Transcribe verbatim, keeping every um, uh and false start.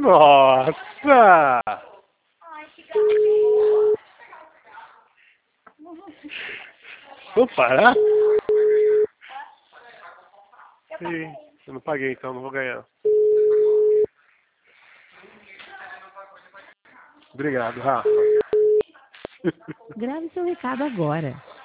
Nossa! Vamos parar? Sim, eu não paguei, então não vou ganhar. Obrigado, Rafa. Grave seu recado agora.